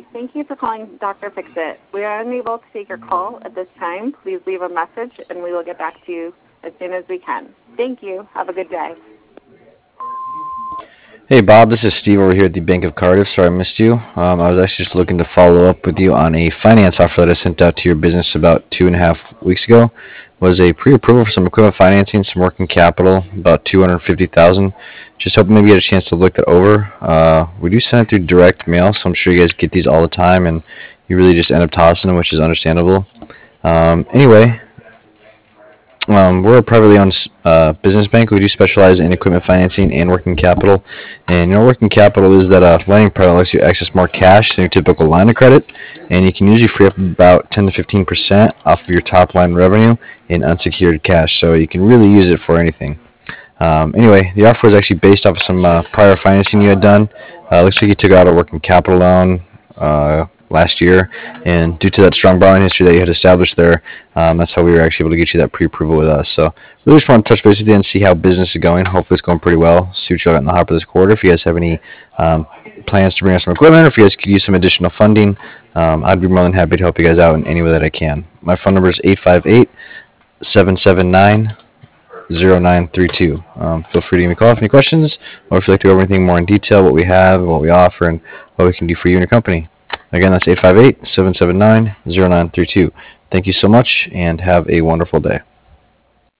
Thank you for calling Dr. Fixit. We are unable to take your call at this time. Please leave a message, and we will get back to you as soon as we can. Thank you. Have a good day. Hey Bob, this is Steve over here at the Bank of Cardiff. Sorry I missed you. I was actually just looking to follow up with you on a finance offer that I sent out to your business about 2.5 weeks ago. It was a pre-approval for some equipment financing, some working capital, about 250,000. Just hoping maybe you had a chance to look that over. We do send it through direct mail, so I'm sure you guys get these all the time, and you really just end up tossing them, which is understandable. Anyway, we're a privately owned business bank. We do specialize in equipment financing and working capital. And working capital is that lending product lets you access more cash than your typical line of credit, and you can usually free up about 10 to 15% off of your top line revenue in unsecured cash. So you can really use it for anything. Anyway, the offer was actually based off of some prior financing you had done. Looks like you took out a working capital loan last year, and due to that strong borrowing history that you had established there, that's how we were actually able to get you that pre-approval with us. So really just want to touch base with you and see how business is going. Hopefully it's going pretty well. See what you got in the hopper this quarter. If you guys have any plans to bring us some equipment, or if you guys could use some additional funding, I'd be more than happy to help you guys out in any way that I can. My phone number is 858-779-0932. Feel free to give me a call if any questions, or if you'd like to go over anything more in detail, what we have, what we offer, and what we can do for you and your company. Again, that's 858-779-0932. Thank you so much, and have a wonderful day.